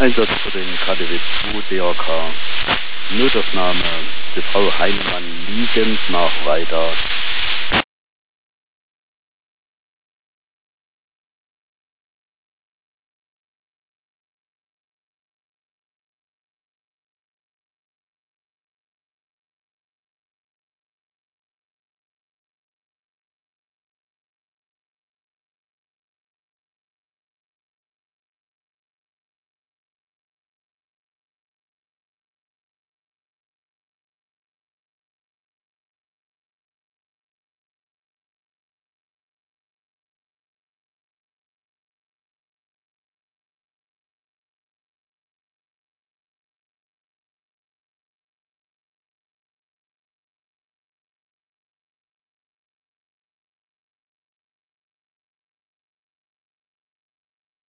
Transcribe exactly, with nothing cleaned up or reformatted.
Einsatz für den K D W zwei D R K. Notaufnahme der Frau Heinemann liegend nach Weida.